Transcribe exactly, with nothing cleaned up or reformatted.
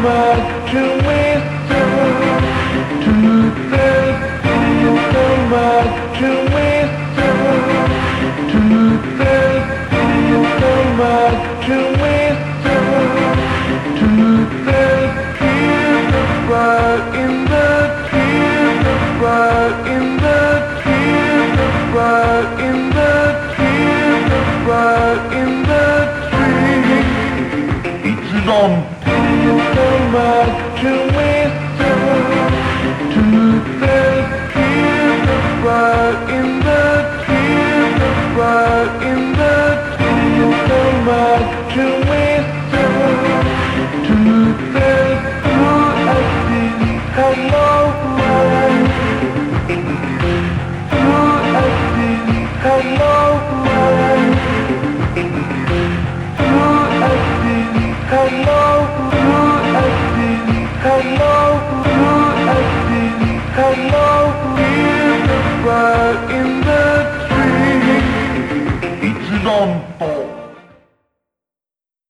back to winter, to the come back to winter, to the come back to winter, to the kill the fire in the kill the fire in the kill the fire in the kill the fire in the tree. It's on. Come back to winter, to the kill the fire in the kill the fire in the come back to winter, to the blue I see hello light, blue I see hello light, blue I see hello. Hello, blue, I see. Hello, feel the fire in the tree. It's on top.